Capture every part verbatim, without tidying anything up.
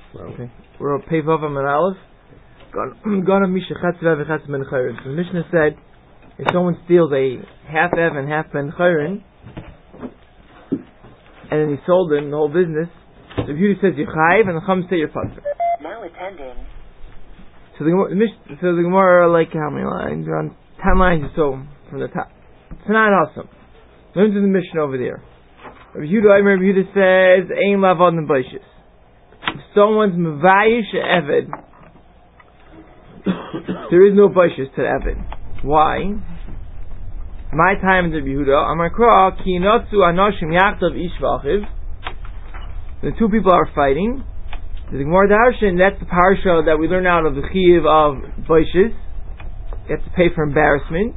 Okay. We're on Pei Vav Amud Aleph. Gonna Misha Chatzra v'Chatz Ben Chayrin. So the Mishnah said, if someone steals a half Ev and half Ben Chayrin, and then he sold it in the whole business, so the Yehuda says you're Chayiv, and the Chum say you're Patur. Now attending. So the Gemara, the Mishnah, so the Gemara, like how many lines? Around ten lines or so from the top. It's not awesome. Learn to the Mishnah over there. Rabbi Yehuda, I remember Yehuda says, Ein Lavad and Baishis. If someone's Mavayish Eved, there is no Baishis to the Eved. Why? My time in the Yehuda, Amakra, Ki Notzu Anoshim Yachtav Ish V'Achiv. The two people are fighting. The Gemara Darshan, that's the parsha that we learn out of the Chiv of Baishis. You have to pay for embarrassment.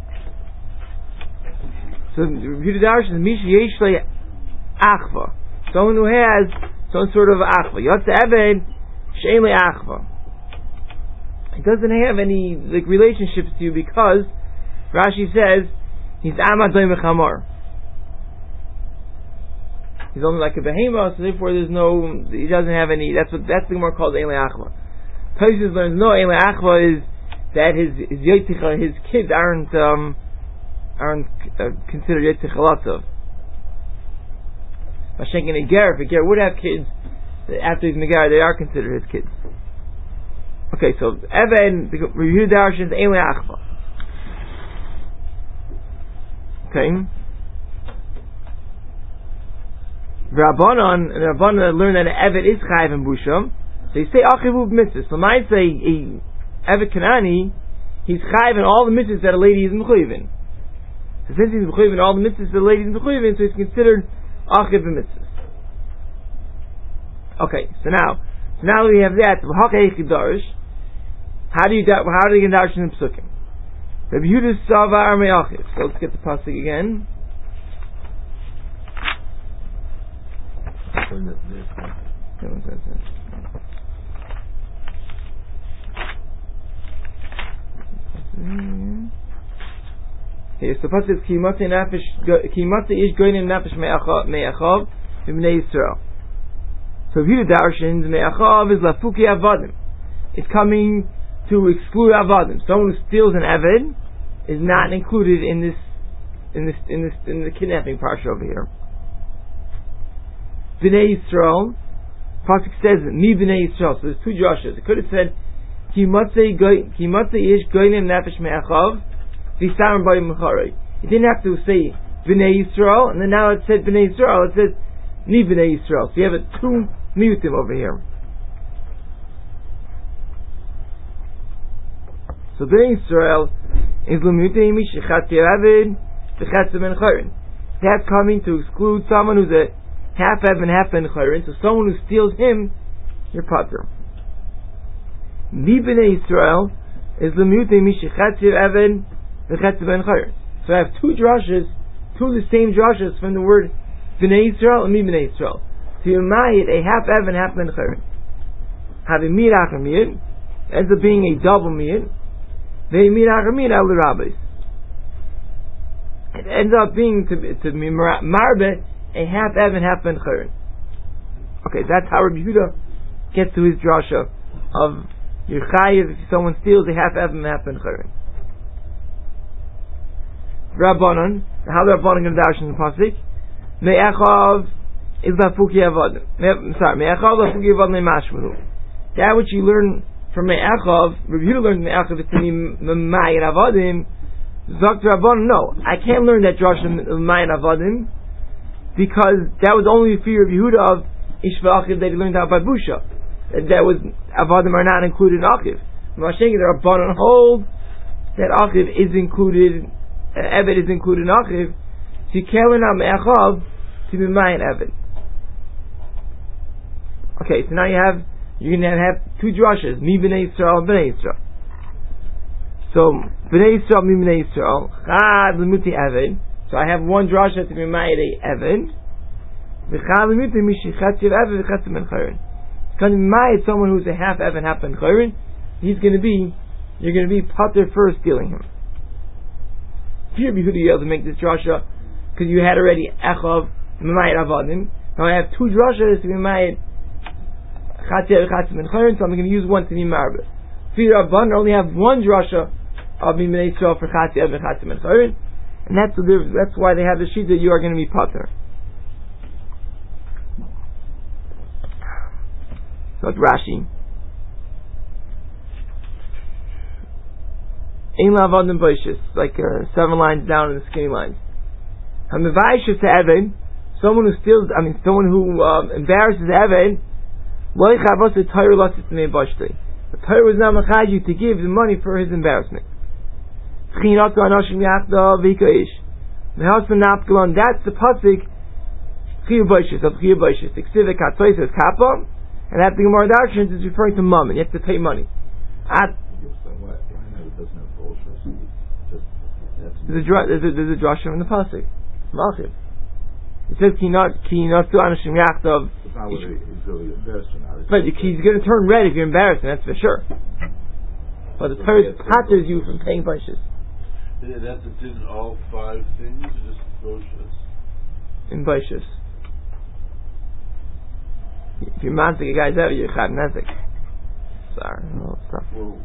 So Yehuda Darshan, Misha Yeshle Achva. Someone who has some sort of Achva. Yotze Eved, Shein Le Achva. It doesn't have any like relationships to you because Rashi says he's Amadoy Mechamor. He's only like a behemoth, so therefore there's no, he doesn't have any, that's what, that's the more called Ein Le Achva. Tosis learns, no, Ein Le Achva is that his, his Yoticha, his kids aren't, um, aren't uh, considered Yoticha Latov. Mashenkin a Ger, if a Ger would have kids, after he's Megar, they are considered his kids. Okay, so Even, the Yehuda Darshan is Ein Le Achva. Okay. Rabbanon, and Rabbanon learn that an Evet is Chayiv and Busham. So you say Achivu B'mitzvah. So might say a Evet Kanani, he's Chayiv in all the mitzvahs that a lady is Mechuyev in. So since he's Mechuyev in all the mitzvahs that a lady is Mechuyev in, so he's considered Achiv B'mitzvah. Okay, so now, so now we have that. How do you how do you get Darshan in Psukim? Rabbi Yehuda Savar Me'achiv. So let's get the pasuk again. Here's the pasuk: Ki matei nafesh, ki matei ish goyim nafesh me'achav v'bnei Yisrael. So Yehuda Darshan's me'achav is lafuki avadim. It's coming to exclude avadim. Someone who steals an aved is not included in this, in this, in this, in the kidnapping parsha over here. Bnei Yisrael, pasuk says mi Bnei Yisrael. So there's two drashas. It could have said ki matzei ki matzei ish goyim nafesh me'achav v'samar b'yim mecharei. It didn't have to say Bnei Yisrael, and then now it said Bnei Yisrael. It says mi Bnei Yisrael. So you have a two miutim over here. So Bnei Yisrael is l'miutim mishichat yeravid v'chatz ben chayrin. That's coming to exclude someone who's a half Ev and half Ben Chayrin. So someone who steals him, you're Patur. Mi Bnei Yisrael is l'miutim mishichat yeravid v'chatz ben chayrin. So I have two drashas, two of the same drashas from the word Bnei Yisrael and Mi Bnei Yisrael. To Yumayit, a half Ev and half Ben Chayrin. Having mirach miyit, ends up being a double miyit. They mirach miyit al rabbis. It ends up being to to marbe a half Ev and half Ben Chayrin. Okay, that's how Rabbi Yehuda gets to his drasha of Yerchayev if someone steals a half Ev and half Ben Chayrin. Rabbanon, how the Rabbanon going to dash in the pasuk? Me'achav is lafuki avadim. Sorry, me'achav lafuki avadim mashmahu. That which you learn from me'achav, Rabbi Yehuda learned me'achav is to be m'mayin avadim. Zok Rabbanon, no, I can't learn that drasha m'mayin avadim because that was only the fear of Yehuda of Ish v'Achiv that he learned out by Busha. That, that was avadim are not included in Achiv. Mashengi the Rabbanon hold that Achiv is included, uh, Eved is included in Achiv. So you can't learn out me'achav to be m'mayin Eved. Okay, so now you have, you're going to have two drashas, Mi Bnei Yisrael and Bnei Yisrael. So, Bnei Yisrael, Mi Bnei Yisrael, Chad L'muti Eved. So I have one drasha to be made a Eved. V'chad L'muti Mishichat Yev Eved V'chatz Ben Chayrin. It's going to be made someone who's a half Eved, half Ben Chayrin. He's going to be, you're going to be Patur for stealing him. Here, Yehuda, you're able to make this drasha because you had already Echav, M'mayit Avadim. Now I have two drashas to be made Chatziya v'chatzim ben chayrin, so I'm going to use one to be marabah. Fi Rabban only have one drasha of B'nai Yisrael for Chatziya v'chatzim ben chayrin, and that's the, that's why they have the sheet that you are going to be pater. So it's Rashi. Ein la'avadim boishis, like uh, seven lines down in the skinny lines. Hamivayishis Eved, someone who steals, I mean, someone who um, embarrasses Eved, lo yichavos the Torah lost me b'ashtei. The Torah was not machad you to give the money for his embarrassment. Tchinatu anoshim yachda v'hikoish. Mehasan napgalon. That's the pasuk chiyu boishis of chiyu boishis. Ksiv katzoy says kappa, and that the Gemara Darshans is referring to mammon. You have to pay money. At There's a, there's a, there's a drasha in the pasuk. Malchim. It says ki not ki not to anashim yachtav. It's not whether he's really embarrassed or not. But he's going to turn red if you're embarrassed, that's for sure. But the Torah patters you from paying bunches. Yeah, that's it in all five things, or just bunches? In bunches. If you're mantic a guy's out, you're chad nezik. Sorry, all stuff. Well,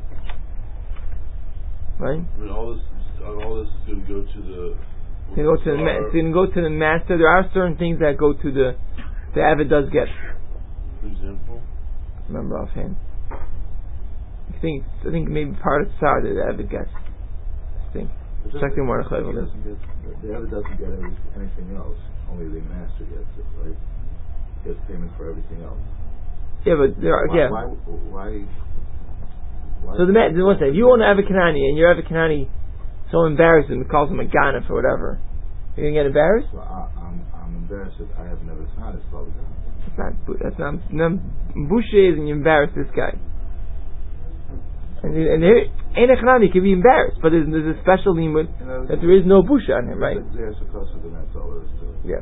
right? I mean, all this. All this is going to go to the. It's going to go to the. Ma- it's going to go to the master. There are certain things that go to the. The Eved does get. For example. Remember offhand. I think. I think maybe part of Tsar that the Eved gets. I think. Check the Mordechai. The Eved doesn't get anything else. Only the master gets it, right? Gets payment for everything else. Yeah, but there are. Why, yeah. Why? Why, why so the man. One second. If you own an Eved Kanani and you're Eved Kanani. So embarrassed him, calls him a ganef or whatever. You're gonna get embarrassed? Well, I, I'm I'm embarrassed that I have never seen this probably. That's not that's not no boucher and you embarrass this guy. And and there ain't a chanami can be embarrassed, but there's, there's a special limud you know, that there is no busha on him, right? There's a cost of the that's all there is to it. Yeah.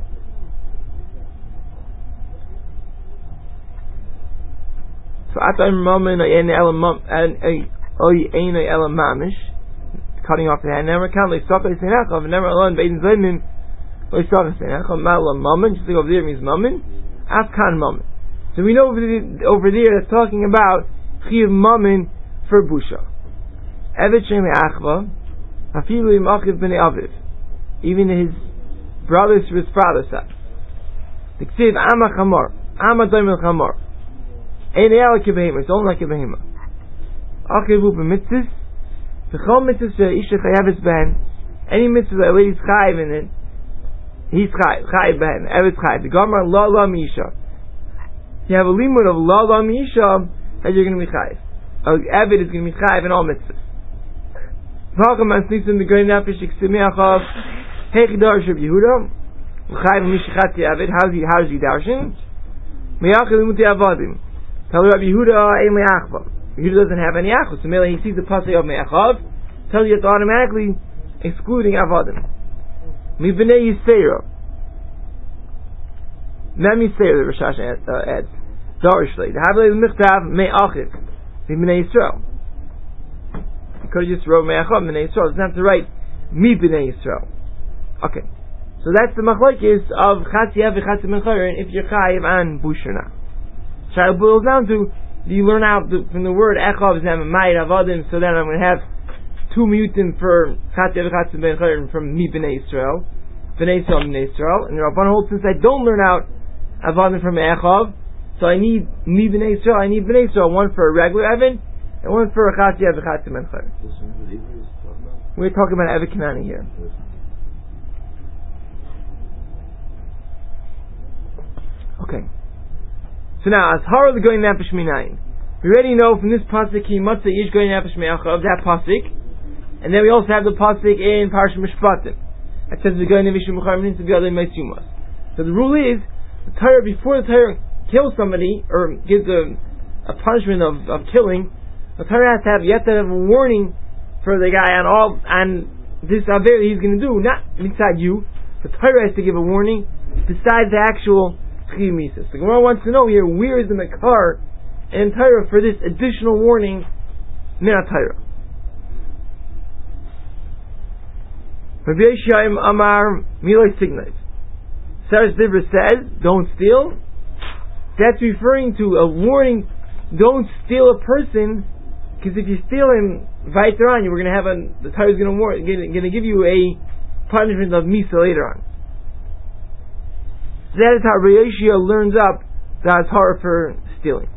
So atam moment ein elam and a oy ein elam mamish. Cutting off the hand. Never count like Saka Senachov, and never alone Baden Zaymin, like Saka Senachov, Mala Mammon, just like over there means Mammon, Afkan Mammon. So we know over, the, over there that's talking about Chiv Mammon for Busha. Evet Shem Achva, Afilu Im Achiv B'nei Aviv, even his brothers from his father's side. The Ksiv Ama Chamor, Ama Doimel Chamor, Ein Eal Kibahima, it's only like a Behima. Achiv Upa Mitzvah. The chol mitzvah isha chayavis ben, any mitzvah that a lady's chayiv in it, he's chayiv, chayiv ben, evet's chayiv. The Gemara la la misha. You have a limud of la la misha that you're going to be chayiv. Evet is going to be chayiv in all mitzvahs. V'hakaman sleeps in the great nefesh iksemeachav hechidar sheb Yehuda chayiv misha chati evet. How's he? How's he darshan? Meyachil imuti avadim. Tell Rabbi Yehuda ein leachva. He doesn't have any achos. So merely he sees the pasuk of me'achav, tells you it's automatically excluding avadim. Mi b'nei Yisrael. Mem Yisrael, the Rosh Hashanah adds. Darishli. The Havlei Michtav me'achiv. Mi b'nei Yisrael. You could have just wrote me'achav b'nei Yisrael. It doesn't have to write mi b'nei Yisrael. Okay. So that's the machlokes of Chatziya v'chatzim ben chayrin if you're chayiv and bush or not. So it boils down to do you learn out the, from the word Echav Zem Mayit Avadim, so then I'm going to have two mutim for Chatziya v'chatzim ben chayrin from Mi B'nei Yisrael, B'nei Yisrael, B'nei Yisrael, and the Rabban holds since I don't learn out Avadim from Echav, so I need Mi B'nei Yisrael, I need B'nei Yisrael, one for a regular Evan, and one for a Chatziya v'chatzim ben chayrin. We're talking about Eved Kanani here. Okay. So now, as hard the going nefesh minayin. We already know from this pasuk he matzah yish going nefesh me'achav that pasuk, and then we also have the pasuk in Parashat Mishpatim that says the going nefesh me'achav means to be other meisumas. So the rule is the Torah before the Torah kills somebody or gives a, a punishment of, of killing, the Torah has to have yet to have a warning for the guy on all and this aver he's going to do, not inside you. The Torah has to give a warning besides the actual. The Gemara wants to know here, where is the Makar in Torah for this additional warning min Torah? Rabbi Yishayim Amar Milay Signait. Saras Dibra says, don't steal. That's referring to a warning don't steal a person, because if you steal him, weiter on, we're going to have a, the Torah is going to going to give you a punishment of Misa later on. So that is how Reishia learns up the Azhara for stealing.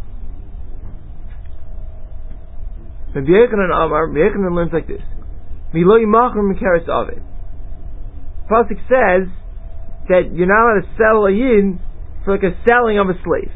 Rabbi Yochanan Amar, Rabbi Yochanan learns like this. Miloi machar mekares aved. Pasuk says that you're not allowed to sell a yin for like a selling of a slave.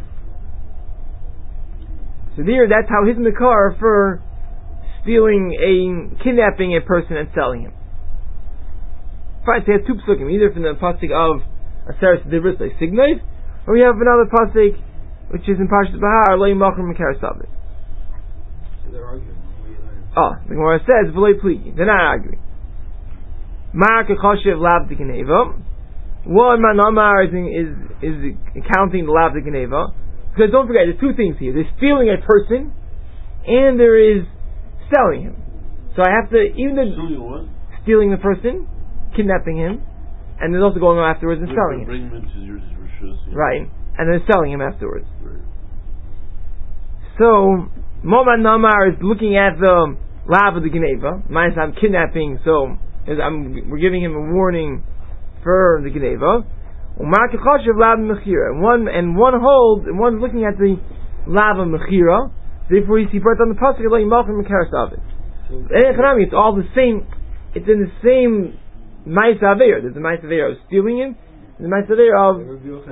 So there, that's how his makar for stealing a, kidnapping a person and selling him. Fine, so you have two psukim, either from the pasuk of Aseres Dibros like Signov, or we have another pasuk which is in Parshas Bahar, Lo Yimachar Mekares Aved. So they're arguing. Oh, the Gemara says V'loi Pligi. They're not arguing. Ma'ar Kechoshev Lav Dikaneva. One man Amar is is is counting the Lav Dikaneva. Because don't forget, there's two things here. There's stealing a person, and there is selling him. So I have to, even though Stealing what? stealing the person, kidnapping him, and there's also going on afterwards and selling him. Bring him into your rishus. Right, and then selling him afterwards. Right. So Moman Namar is looking at the lav of the Geneva. Minus I'm kidnapping, so I'm, we're giving him a warning for the Geneva. And one and one holds, and one's looking at the lava mechira. Therefore, you see, brought on the pasuk like malchim mekares aved. It's all the same. It's in the same ma'is aveir. There's the ma'is aveir of stealing him, and the ma'is aveir of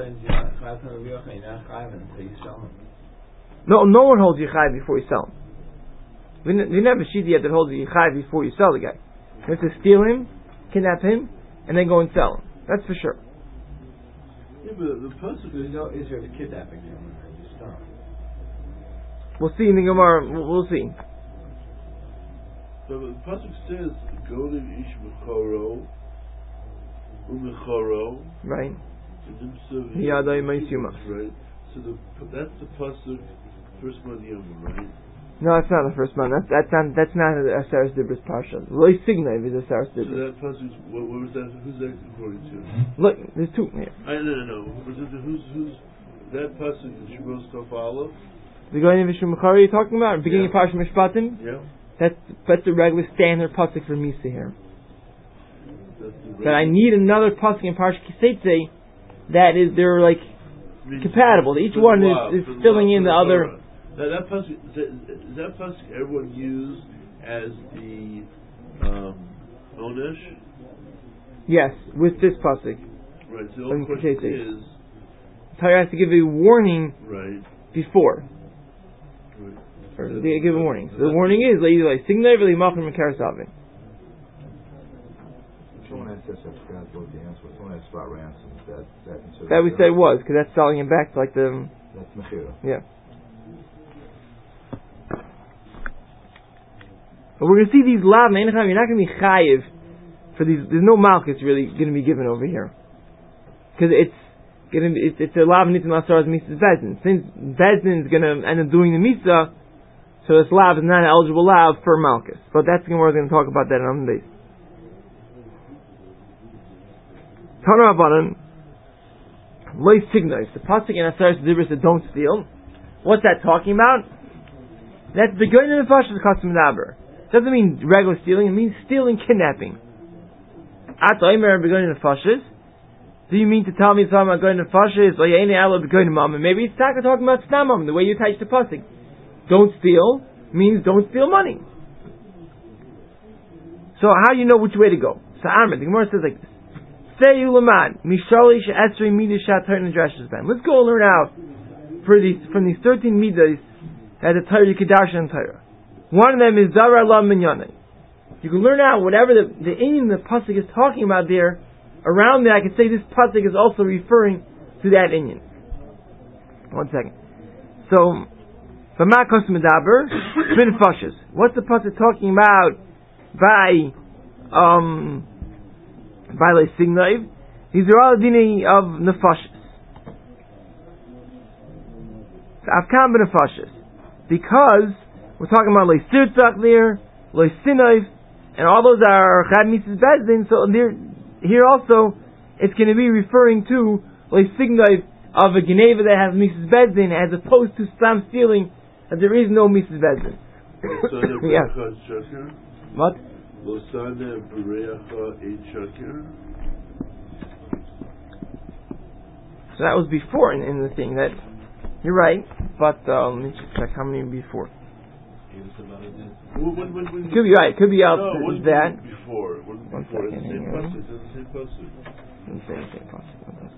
no. No one holds yichai before you sell him. We, n- we never see the yet that holds yichai before you sell the guy. You have to steal him, kidnap him, and then go and sell him. That's for sure. Yeah, but the pasuk There's no Israel kidnapping him. Just stop. We'll see in the Gemara. We'll, we'll see. So the pasuk says, "Go to ish mecharo, umecharo." Right. Right. Yadai meisuma. Right. So the that's the pasuk first man yom, right? No, that's not the first one. That's that's not that's not a Aseres Dibros parsha. Loy Signev is a Aseres So Dibros. that pasuk, what, what was that? Who's that according to? Look, there's two here. I no no no. Was it, who's who's that pasuk in Shabbos Tov Aleph? The Goyim Vishum Mechari you're talking about, beginning Yeah. of Parsha Mishpatim. Yeah. That's that's the regular standard pasuk for Misa here. That's the But I need another pasuk in Parsha Kiseitze that is they're like compatible. Each one is, is filling in the other. Now that pasuk, is that, is that pasuk everyone used as the um, onesh? Yes, with this pasuk. Right. So the In only question Kiseitze. is Torah has to give a warning right. before. Right. Or they give a warning. So the warning is like like Signev Limachim Mekares Aved. Someone has to have forgot what the answer was. Someone has spot ransom. That that considered That we said was because that's selling him back to like the that's mechira. yeah. But we're going to see these lav meinacham. You're not going to be chayiv for these. There's no malchus really going to be given over here because it's going to be it's, it's a lav nitzim asar as misas bezdin. Since bezdin is going to end up doing the misa, so this lav is not an eligible lav for malchus. But that's going we're going to talk about that on the base. Tana Rabbanan loy signos. The pasuk in Aseres Dibros that don't steal. What's that talking about? That's the going in the flesh of the custom daber. Doesn't mean regular stealing, it means stealing, kidnapping. At Omer begoin nefashis. Do you mean to tell me something about going to nefashis? Or any alo begoin mama? Maybe it's talking about stamam, the way you touch the pasuk. Don't steal means don't steal money. So how do you know which way to go? So Amr, the Gemara says like this. Say ulaman mishalish esrei midas shatar nedrashes ben. Let's go learn out for these from these thirteen midas that the Torah Kedash and Torah. One of them is Zara La Minyane. You can learn out whatever the the inyan the pasuk is talking about there. Around there, I could say this pasuk is also referring to that inyan. One second. So, V'ma kos medaber bin fashes. What's the pasuk talking about by um by le signaiv? These are all dini of nefashis. Avkam ben nefashis, because we're talking about loy sirtzach there, loy sinayv, and all those are chad mitzvahs bezdin. So there, here also, it's going to be referring to loy signayv of a Geneva that has Missus Bezdin as opposed to Stam stealing that there is no Missus Bezdin. Yeah. What? So that was before in, in the thing that you're right, but uh, let me just check how many before. Well, when, when, when it could be right. It could be out no, th- that. Before. One before. It's the same pasuk. It's the same pasuk. It's the same pasuk.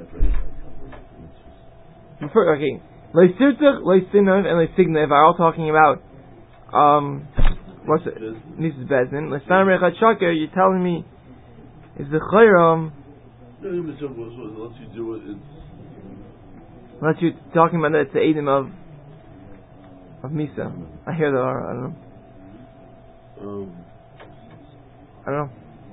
Before, okay. Leisirtuch, Leisinov, and Leisignev are all talking about um what's it? Missus Bezdin. Leisan Rechat Shaker. You're telling me is the chayram? Unless you do it. Unless you're talking about that, it's the Edom of of Misa. I hear there are. I don't know. Um, I don't know.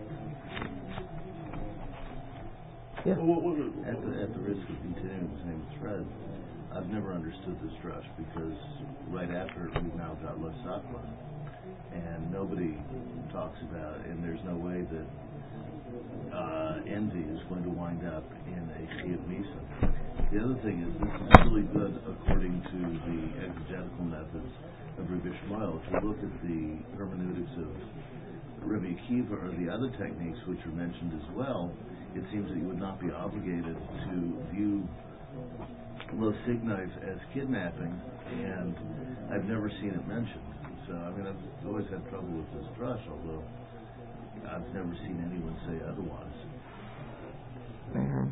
Yeah. Well, what, what, at, the, at the risk of continuing the same thread, I've never understood this drush because right after it, we've now got Lo Sakma, and nobody talks about it, and there's no way that uh, envy is going to wind up in a Chiyuv Misa. The other thing is, this is really good according to the exegetical methods of Rabbi Shmuel. If you look at the hermeneutics of Rabbi Akiva or the other techniques which are mentioned as well, it seems that you would not be obligated to view Lo Signiv as kidnapping, and I've never seen it mentioned. So, I mean, I've always had trouble with this drush, although I've never seen anyone say otherwise. Mm-hmm.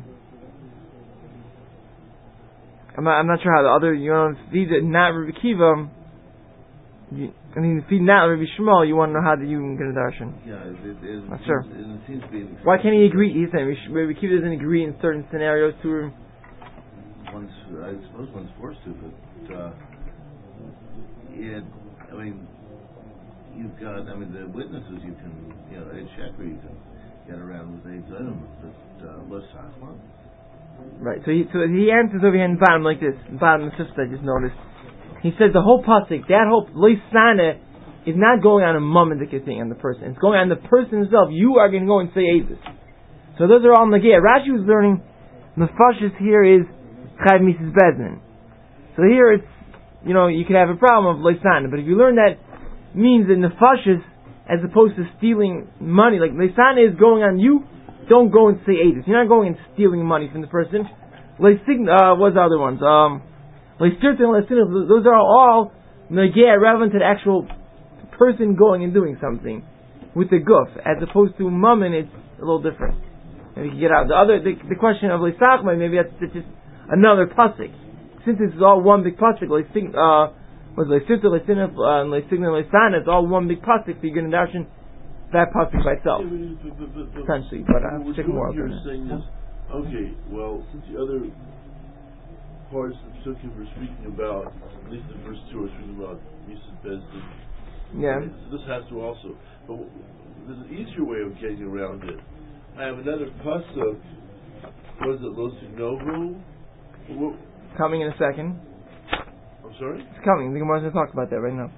I'm not, I'm not sure how the other, you know, if he's not Rabbi Akiva, you, I mean, if he's not Rabbi Shmuel, you want to know how the you can get a darshan. Yeah, it, it, it, not it sure. Seems, it seems to be Why can't he agree? He's saying Rabbi Akiva doesn't agree in certain scenarios to. One's, I suppose one's forced to, but uh, it, I mean, you've got, I mean, the witnesses you can, you know, Ed Sheker you can get around with Ed Zenim, but uh, Lo Sakma. Right, so he so he answers over here in the bottom like this. The bottom of the sister, I just noticed. He says the whole pasuk, that whole Leisana is not going on a momentic thing on the person. It's going on the person himself. You are going to go and say Avis. So those are all Nagaya. Rashi was learning the Nefashis here is Chayv Missus Bezdin. So here it's, you know, you could have a problem of Leisana, but if you learn that means that Nefashis as opposed to stealing money, like Leisana is going on you, don't go and say Avis. You're not going and stealing money from the person. Uh, what's the other ones? Um, those are all Nagaya relevant to the actual person going and doing something with the guf, as opposed to Mammon, it's a little different. Maybe you can get out the other the, the question of Leisachma. Maybe that's, that's just another pasuk. Since it's all one big pasuk, like uh, was Leisirta, Leisinif, and Leisigna, Leisana, it's all one big pasuk. So you're going to darshan that pasuk by itself, yeah, but, but, but, but, essentially. But I have to check more. You're saying this. Okay, well, since the other parts of the Psukim we're speaking about, at least the first two are speaking about Missus Bezdin. Yeah. Right? So this has to also. But there's an easier way of getting around it. I have another pasuk. Was it Lo Signovu? Coming in a second. I'm sorry? It's coming. The Gemara's going to talk about that right now.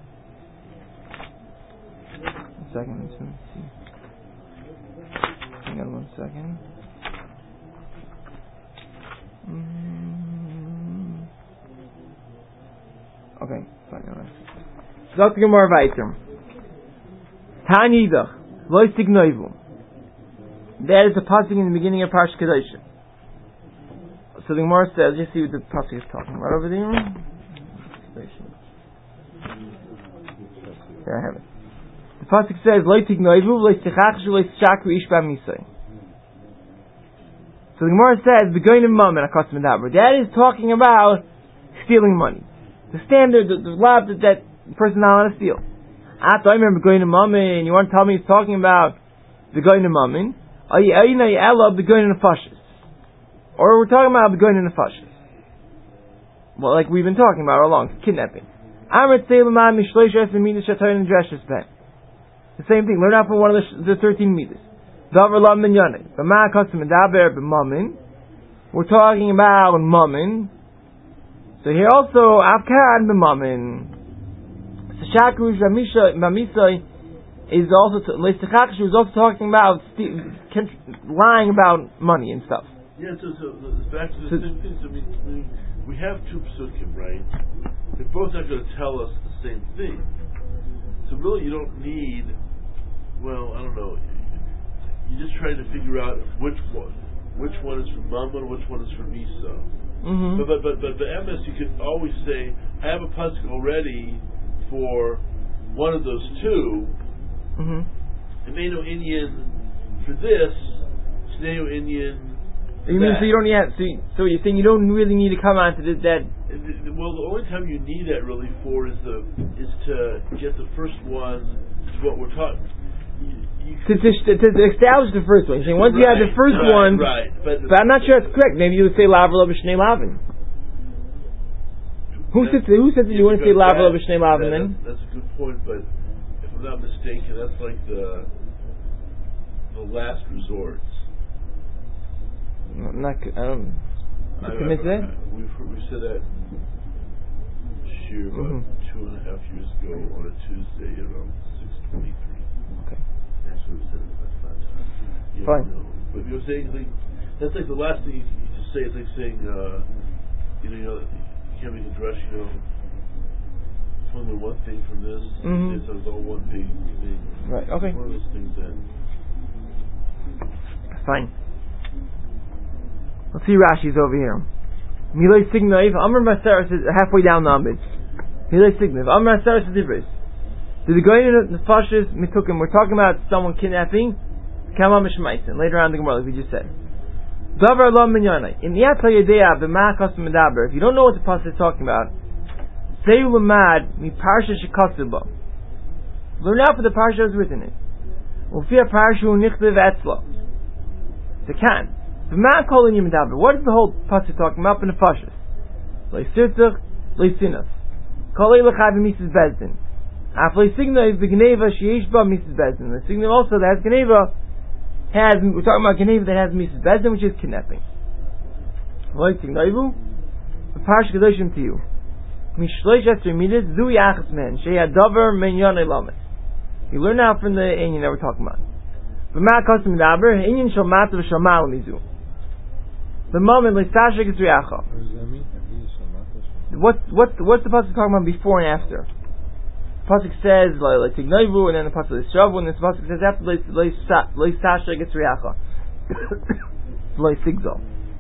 One second. Let's see. Hang on one second. Mm. Okay. Fine. Zot the Gemara weiter. Tanidach. Lo Signovu. That is the pasuk in the beginning of Parsh Kedoshim. So the Gemara says, you see what the pasuk is talking right over there. There I have it. The pasuk says, "Lo tignoivu, lo tichachshu, lo shakru ish b'misay." So the Gemara says, "Begonim mammon akas medaber." That is talking about stealing money. The standard, the, the law that that person not allowed to steal. I thought I remember begonim mammon. You want to tell me it's talking about begonim mammon? Are you are you know ella begonim nefashis? Or we're talking about begonim nefashis? Well, like we've been talking about all along, kidnapping. The same thing. Learn out from one of the, the thirteen meters. We're talking about mammon. So here also afkan the mammon. Shakrush Mamisai is also is also talking about lying about money and stuff. Yeah, so, so uh, back to the So, same thing. So we, we, we have two psukim, right? They're both not going to tell us the same thing. So really you don't need, well, I don't know, you're just trying to figure out which one. Which one is for Mammon, which one is for Misa. mm-hmm. But, but, but, but the M S, you could always say, I have a pasuk already for one of those two. Mm-hmm. Emeno Inyan for this, Sneo Inyan. You mean so you don't have so you, so you're saying you don't really need to come on to this, that? Well, the only time you need that really for is the is to get the first one to what we're talking. You, you To, to, to, to establish the first one. You're saying once right, you have the first right, one, right, but, but I'm not sure that's correct. Maybe you would say Lavar B'Shnei Lavin. Who said who said that you wouldn't say Lavar B'Shnei Lavin then? That's, that's a good point, but if I'm not mistaken, that's like the the last resort. I'm not. I don't. I, Commit to that? We've we said that year about Mm-hmm. two and a half years ago on a Tuesday around six twenty-three. Okay. Actually, we said it last time. Yeah, Fine. no. But you're saying like, that's like the last thing you, you just say. It's like saying, uh, you know, you know, you can't make a dress. You know, it's only one thing from this. Mm-hmm. So it's all one big thing. Right. Okay. It's one of those things that. Fine. Let's see Rashi's over here. Milay Signov, Amr Maseres is halfway down the Amid. Milay Signov, Amr Maseres is Ivris. Did the guy in the Fashis Mitukim, we're talking about someone kidnapping, Kama Mishmaisin, later on in the Gemara, like we just said. Davar Lo Minyana. In the Yatla Yedea, B'ma Kosum Medaber, if you don't know what the Pasuk is talking about, say Ulamad, Mi Parsha Shekosiba. Learn out for the Parsha that's written in it. Ufia Parshu Nichlev Etzlo. It's a can. What is the whole pasuk talking about in the Pashas? Leisirtzach, leisinas. Kolei lechai b'mises bezdin. Af leisigna is the geneva sheyesh ba mises bezdin. Leisigna also that has geneva has. We're talking about geneva that has mises bezdin, which is kidnapping. Leisigna ivu. The parsha kedoshim to you. Mishloish esrei midas zu yachas men sheyadavar menyon elamet. You learn now from the Inyan that we're talking about. B'ma kosim daber Inyan shal matav shal malam izu. The moment Lisashik is Riacha. What what what's the pasuk talking about before and after? The pasuk says like Tignaivu, and then the pasuk is Shavu, and then the pasuk says after Lisashik is Riacha. Sigzol.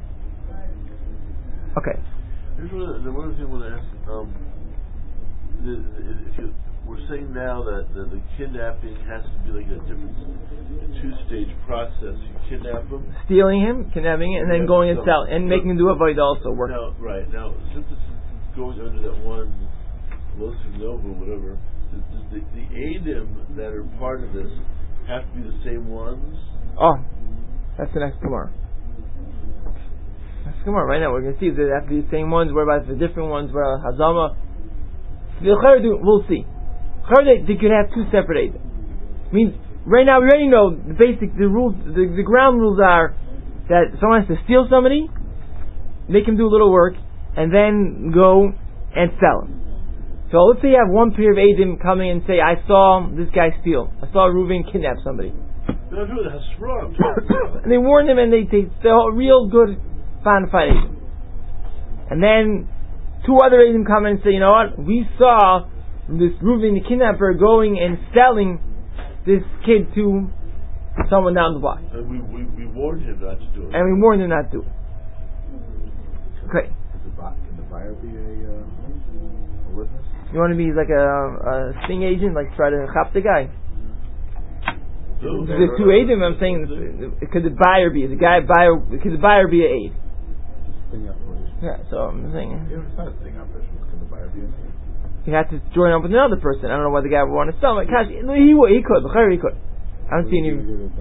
Okay. Here's one, the one thing I want to ask. Um, the, the, if you, we're saying now that the, the kidnapping has to be like a different a two-stage process. You kidnap him, stealing him, kidnapping it, and then going and sell and making him do a void also work. Now, right now, since it's going under that one Losig Nova, whatever, does, does the, the Adim that are part of this have to be the same ones? Oh, that's the next Gemara. That's the Gemara. Right now, we're going to see if they have to be the same ones, whereas the different ones, where Hazama. We'll see. They, they could have two separate Adim. I mean, right now we already know the basic, the rules, the, the ground rules are that someone has to steal somebody, make him do a little work, and then go and sell him. So let's say you have one pair of Adim coming and say, I saw this guy steal. I saw Reuven kidnap somebody. And they warn him, and they take the whole real good fan fight Adim. And then two other Adim come in and say, you know what, we saw this Reuven the kidnapper going and selling this kid to someone down the block. And we, we, we warned him not to do it. And we warned him not to do it. Okay. Can the buyer be a, uh, a witness? You want to be like a, a sting agent, like try to chop the guy? No, There's two Adim, I'm saying, could the buyer be, the guy buyer, could the buyer be an aid? Sting operation. Yeah, so I'm saying. Yeah, it's not a sting operation. Can the buyer be an aid? He had to join up with another person. I don't know why the guy would want to sell him. He, he, he could, but he could. I don't see any.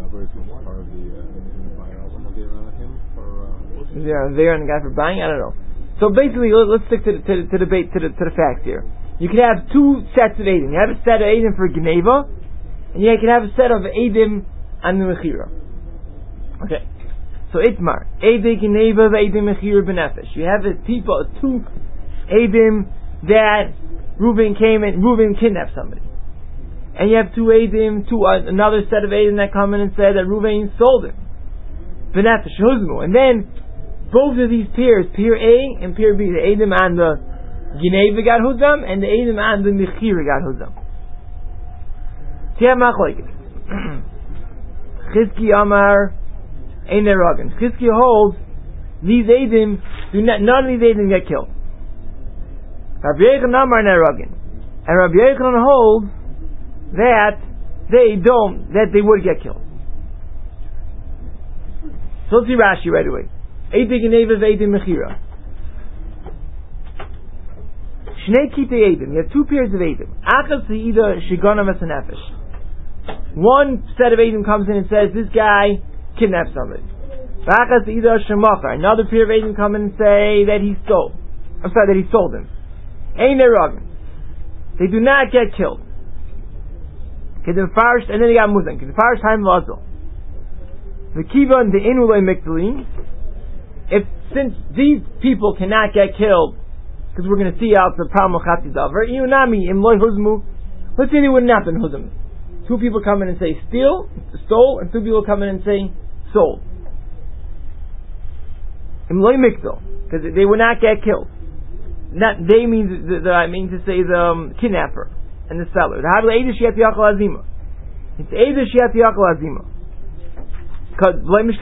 Is there a there and the guy for buying? I don't know. So basically, let, let's stick to the, to the, to the debate to the to the facts here. You could have two sets of Adim. You have a set of Adim for Geneva, and you can have a set of Adim on the Mechira. Okay. So Itmar, Adim Geneva, Adim Mechira Benefesh. You have a people, two Adim that Reuven came and Reuven kidnapped somebody, and you have two Adim, two uh, another set of Adim that come in and say that Reuven sold him, Benefesh Huzmu, and then both of these pairs, pair A and pair B, the Edom and the Gineva got Huzam, and the Edom and the Mechira got Huzam. Tia Machlokes. Chizki Amar Ein Neragen. Chizki holds these Edom do not, none of these Edom get killed. Rabbi Yochanan Amar Neragen, and Rabbi Yochanan holds that they don't, that they would get killed. So let's see Rashi right away. Eidei Gineva v'Eidei Mechira. Shnei Kitei Edom. You have two pairs of Edom. Achas Ha'ida Shigana Mesanefesh. One set of Edom comes in and says, this guy kidnapped somebody. Achas Ha'ida Shemachar. Another pair of Edom come in and say that he stole. I'm sorry, that he sold him. Ein Neragen. They do not get killed. Kedem Farsh, and then they got Muzan. Kedem Farsh Haim Lazal. The Kiva and the Inulay Mikdalim. If, since these people cannot get killed, because we're going to see out the problem of Chatzi Davar, Iyunami, Imloy Huzmu, let's say they would not have been Huzm. Two people come in and say steal, stole, and two people come in and say sold. Imloy Mikdal, because they would not get killed. Not they means the, the, I mean to say the um, kidnapper and the seller. The Hadla Eidah Shiat Yachal Azima. It's Eidah Shiat Yachal Azima. Because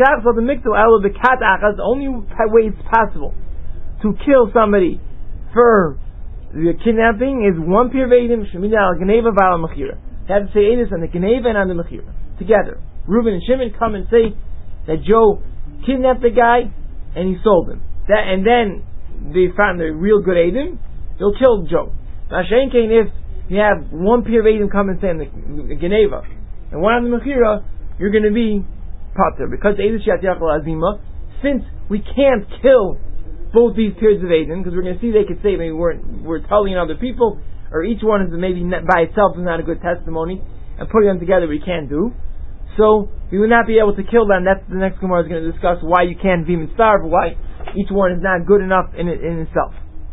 the only way it's possible to kill somebody for the kidnapping is one pair of Eidim, Shemina al Geneva Vala Mechira. They have to say Eidus on the Geneva and on the Mechira together. Reuben and Shimon come and say that Joe kidnapped the guy and he sold him. That, and then they found the real good Eidim, they'll kill Joe. Now Shenkein, if you have one pair of Eidim come and say on the, the Geneva and one on the Mechira, you're going to be Pater, because Eidah Shiat Yachal Azima, since we can't kill both these pairs of Eidim, because we're going to see they could say maybe we're, we're telling other people, or each one is maybe not, by itself is not a good testimony, and putting them together we can't do. So we would not be able to kill them. That's the next Gemara is going to discuss why you can't beam and starve, why each one is not good enough in it, in itself.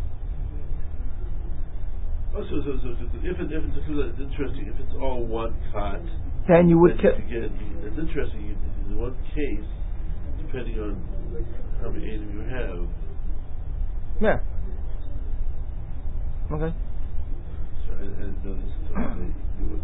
Oh, so, so, so, so if, it, if it's, it's interesting, if it's all one cot, then you would kill. Again, it's interesting. You, in one case, depending on how many Eidim you have. Yeah. Okay. So I, I didn't know this until they do it.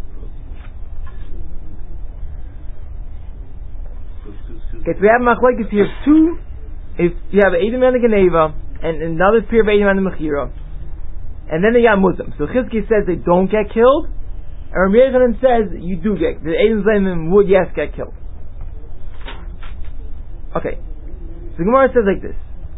Okay, so we have Machlokes here. Two, if you have Eidim and the Geneva, and another pair of Eidim and the Mechira, and then they got Muslim. So Chizki says they don't get killed, and Rabbi Yochanan says you do get, the Eidim Zayim would yes get killed. Okay. So the Gemara says like this.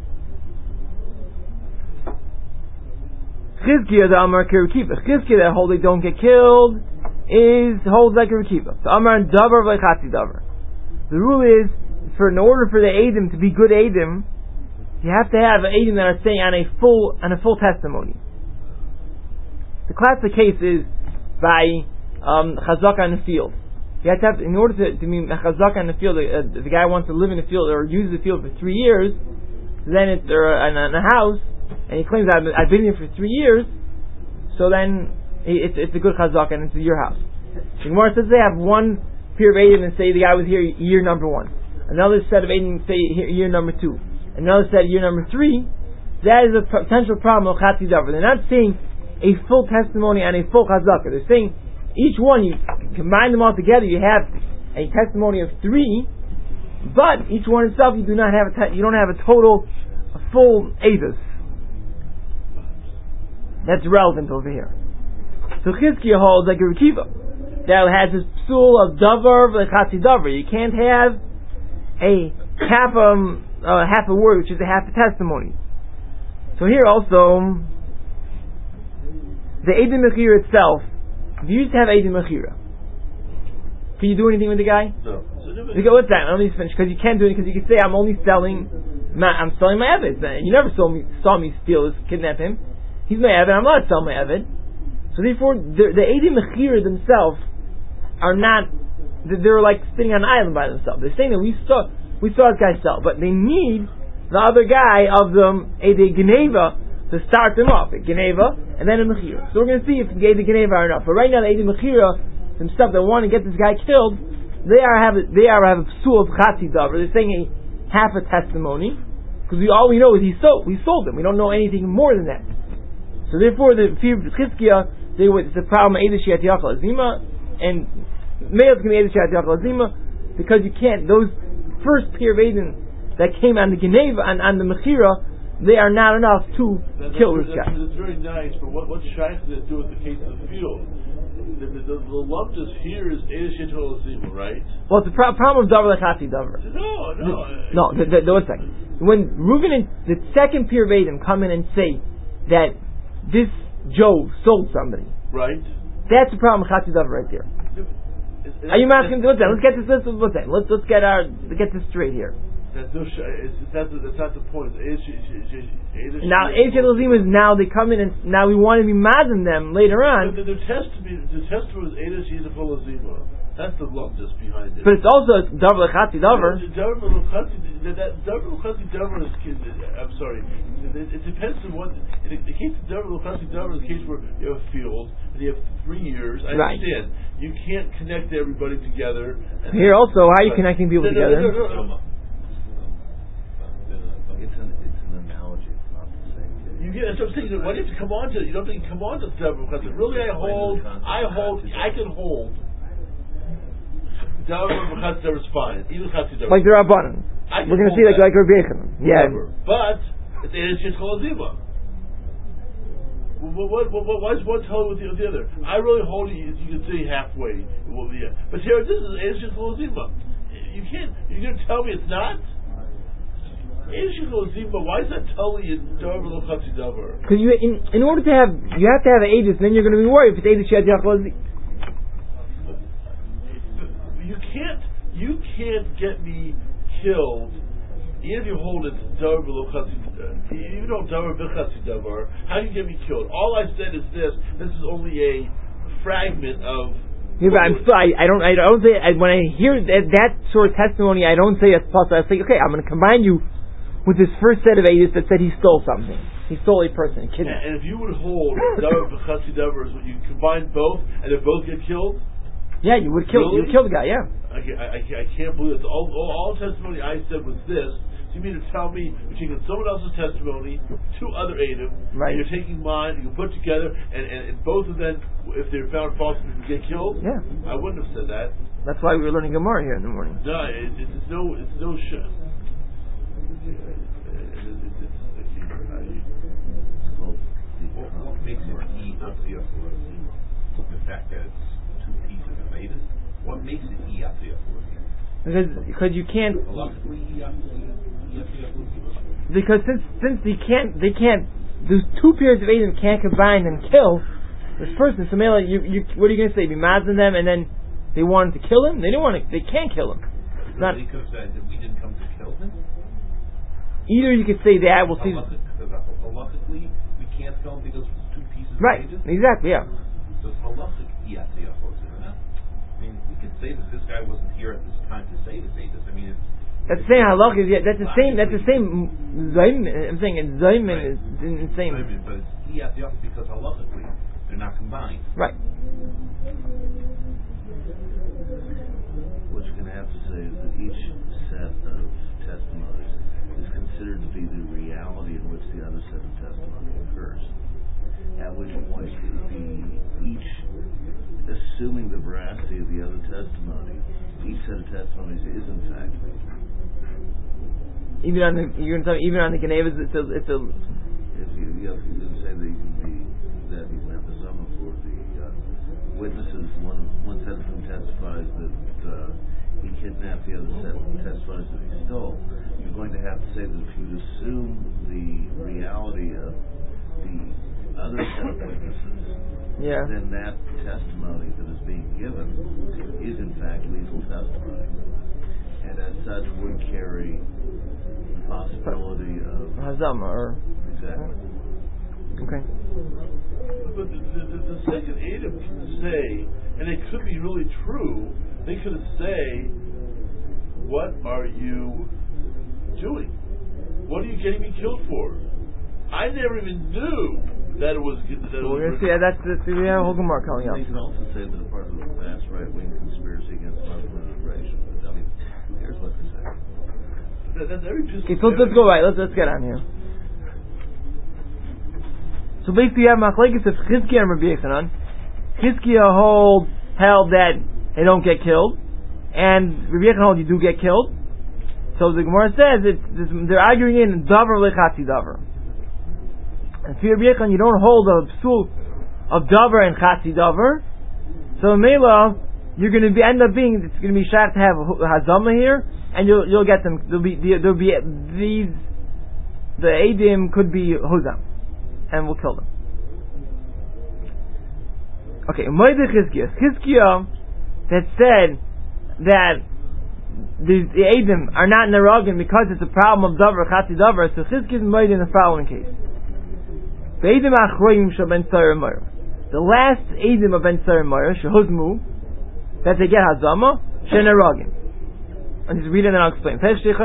Chizkiya the Amar Kirukiva. Chizkiya that hold they don't get killed is holds like a Kirukiva. The Amar and Davar v'Chatzi Davar. The rule is, for in order for the Eidim to be good Eidim, you have to have Eidim that are saying on a full on a full testimony. The classic case is by um, Chazaka in the field. You have to have, in order to, to be Chazaka in the field, uh, the guy wants to live in the field or use the field for three years, then it's or, uh, in, a, in a house, and he claims I've, I've been here for three years, so then it's, it's a good Chazaka and it's your house. The Gemara says they have one pair of Eidim and say the guy was here year number one. Another set of Eidim say here year number two. Another set year number three. That is a potential problem of Chatzi Davar. They're not saying a full testimony and a full Chazaka. They're saying each one, you combine them all together, you have a testimony of three, but each one itself you do not have a te- you don't have a total, a full Eidos. That's relevant over here. So Chizkiya holds like a Rekiva that has this psul of Davar v'Chatzi Davar. You can't have a half um uh, half a word, which is a half a testimony. So here also, the Eidim Mechira itself, if you used to have Eidim Mechira, can you do anything with the guy? No. You go, what's that? Let me finish, because you can't do it, because you can say, I'm only selling, my, I'm selling my Eved. You never saw me, saw me steal this, kidnap him. He's my Eved, I'm not selling my Eved. So therefore, the, the Eidim Mechira themselves are not, they're like sitting on an island by themselves. They're saying that we saw, we saw this guy sell, but they need the other guy of the Eidei Geneva to start them off, a Geneva, and then a Mechira. So we're going to see if the Eidei Geneva are enough. But right now, the Eidei Mechira themselves that want to get this guy killed, they are have a, they are have a psul of Chatzi Davar. They're saying a half a testimony, because we all we know is he sold. We sold them. We don't know anything more than that. So therefore, the fear of Chizkiah, they would, it's a problem of Eidah Shiat Yachal Azima, and males can be Eidah Shiat Yachal Azima, because you can't, those first Pir Vaden that came on the Geneva and on the Mechira, they are not enough to that, kill that, this that, guy. That's very nice, but what, what shaykh does it do with the case of the field? The, the, the, the lumtus here is Eidah Shiat Yachal Azima, right? Well, it's a pro- problem of Davar Lechati Davar. No, no. No, the, the, the, one second. When Reuven and the second Pir Vaden come in and say that this Joe sold somebody, right? That's the problem with Chati Davar right there. It's, Are you asking? What's that? Let's get this. Let's what's that? Let's let's get our let's get this straight here. That's no. Sh- it's, it's, that's, that's not the point. It's, it's, it's, it's, Now, Eish Elazim is now they come in and now we want to be mad in them later on. The, the, the testimony, the testimony is Eidah Shiat Yachal Azima. That's the lumtus behind it. But it's also Davar Lechati Davar. Davar Lechati, that Davar Lechati Davar is. I'm sorry. It, it depends on what. In the case of Davar Lechati Davar is a case where you have a field and you have three years. I Right. understand. You can't connect everybody together. And Here also, how are you connecting people no, no, together? No, no, no, no. It's an it's an analogy. It's not the same thing. You get. That's what I'm saying. Why do you have to come on to it? You don't have to come on to Davar Lechati. Really, I hold. I hold. I can hold. Davar Lechati Davar is fine. Even Chati Davar. Like the Rabbanan. We're going to see like like Rabbi Yechanan. Yeah. But it's Eidah Shiat Yachal Azima. What, what, what, why is one telling with the, with the other? I really hold you. You can say halfway. Well, yeah. But here, this is Eidah Shiat Yachal Azima. You can't. You're going to tell me it's not. Eidah Shiat Yachal Azima. Why is that telling you Davar Lechati Davar? Because you, in, in order to have, you have to have an Aegis, and then you're going to be worried if it's Eidah Shiat Yachal Azima. You can't. You can't get me killed. Even if you hold it Davar Lechati, even though Davar B'Chati Davar, how do you get me killed? All I said is this. This is only a fragment of. Yeah, but I'm still, I, I don't, I don't say, I, when I hear that, that sort of testimony, I don't say it's possible. I say, okay, I'm going to combine you with this first set of Aegis that said he stole something. He stole a person, a And, kidnapped. and if you would hold Davar B'Chati Davar, is when you combine both, and if both get killed. Yeah, you would kill, Really? you would kill the guy. Yeah. I, can't- I, I, can't- I can't believe it. All, all, all testimony I said was this. So you mean to tell me you're taking someone else's testimony, two other Adam, Right. and you're taking mine, you can put together, and, and, and both of them, if they're found false, you can get killed? Yeah. I wouldn't have said that. That's why we were learning Gemara here in the morning. No, it, it, it's no, it's no shit. It's called the What, what makes it E Atiyah for us? The fact that it's two pieces of Vedas? What makes it E Atiyah for us? Because because you can't Halachically, E Atiyah for us? because since since they can't they can't those two periods of Aiden can't combine and kill this person. So Mela, you you what are you going to say? Be mad at them and then they wanted to kill him. They didn't want to. They can't kill him. It's not, They could have said that we didn't come to kill him. either you could say that. We'll see. Halachically, we can't kill him because it's two pieces Right. of Vedas. Exactly. Yeah. So it's halachic E Atiyah for us, isn't it? I mean, we could say that this guy wasn't here at this time to say the Vedas. I mean, it's That's the same halach is. Yeah. That's the same. That's the same. Zayim, I'm saying it's Zayman is the same. I mean, but it's E Atiyah because halachically they're not combined. Right. What you're going to have to say is that each set of testimonies is considered to be the reality in which the other set of testimony occurs. At which point, the each assuming the veracity of the other testimony, each set of testimonies is in fact real. Even on the you're going to tell me, even on the Genevas, it's a it's a If you, you know, if you can say that you can be that you can have the sum for the uh, witnesses, one one set of them testifies that uh, he kidnapped, the other set testifies that he stole. You're going to have to say that if you assume the reality of the other set of witnesses, yeah. then that testimony that is being given is in fact lethal testimony, and as such would carry the possibility of Hazama or exactly. okay. But the, the, the, the second Adam can say, and it could be really true, they could say, what are you doing? What are you getting me killed for? I never even knew that it was... That So it was we're going to see. That's that's we have a whole Gemara coming up. You can also say that a part of the vast right-wing conspiracy against Muslim immigration. But I mean, who cares what they say? That, that, that's every piece Okay, so let's, let's go right. Let's let's get on here. So basically, you have machlekes of Chizkiah and Rabbi Yochanan. Chizkiah hold held that they don't get killed, and Rabbi Yochanan hold you do get killed. So the Gemara says it's, it's they're arguing in davar lechatzi davar. And for Rabbi Yochanan, you don't hold a psul of davar and chatzi davar. So Mela, you're going to be end up being it's going to be shach to have a hazama here, and you'll you'll get them. There'll be there'll be these the edim could be huzam, and we'll kill them. Okay, Moedech Chizkiah, Chizkiah that said that the, the edim are not neragim because it's a problem of davar chatzi davar. So Chizkiah is made in the following case: the edim achroim shel ben tzar moira. The last edim of ben tzar moira shehuzmu that they get hazama sheneragim. And just read it and I'll explain.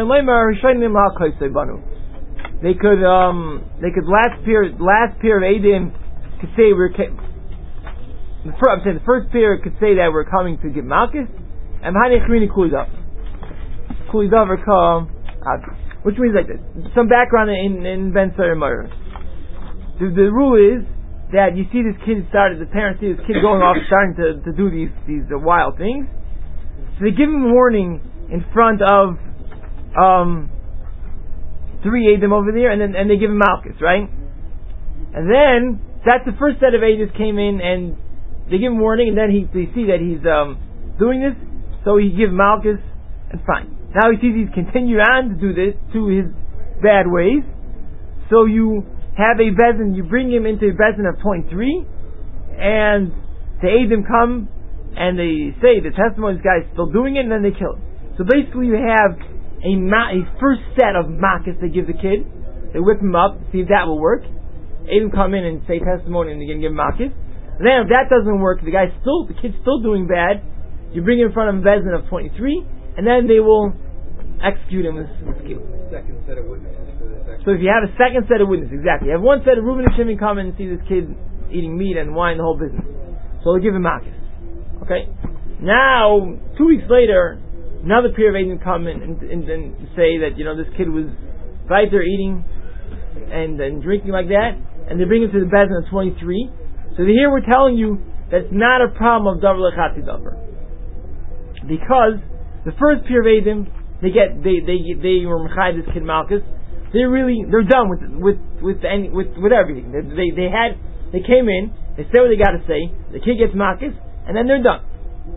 They could um they could last pair last pair of edim could say we're the first, I'm saying the first pair could say that we're coming to give malchus, and behind it chrini kulidav kulidav or come which means like this. Some background in in ben tzar moira. The, the rule is that you see this kid started, the parents see this kid going off, starting to, to do these these uh, wild things. So they give him warning in front of um, three edim over there, and then and they give him malchus, right? And then that's the first set of edis came in, and they give him warning, and then he they see that he's um, doing this, so he give malchus, and fine. Now he sees he's continued on to do this to his bad ways, so you have a bezin, you bring him into a bezin of twenty-three, and the edim come and they say the testimony this guy is still doing it, and then they kill him. So basically, you have a, ma- a first set of makkas they give the kid. They whip him up, see if that will work. Edim come in and say testimony, and they're going to give him makkas. Then if that doesn't work, the guy's still the kid's still doing bad. You bring him in front of a bezin of twenty-three, and then they will execute him with skill. Second set of witnesses. So if you have a second set of witnesses, exactly. You have one set of Reuben and Shimon come in and see this kid eating meat and wine, the whole business. So they'll give him makkas. Okay? Now, two weeks later, another pair of Aiden come in and, and, and say that, you know, this kid was right there eating and, and drinking like that, and they bring him to the bezin of twenty-three. So here we're telling you that it's not a problem of davar lechatzi davar. Because the first pair of Aiden, they get, they, they, they were mechai this kid malchus. They're really, they're done with with with any with with everything. They, they they had they came in, they say what they got to say. The kid gets makkas, and then they're done.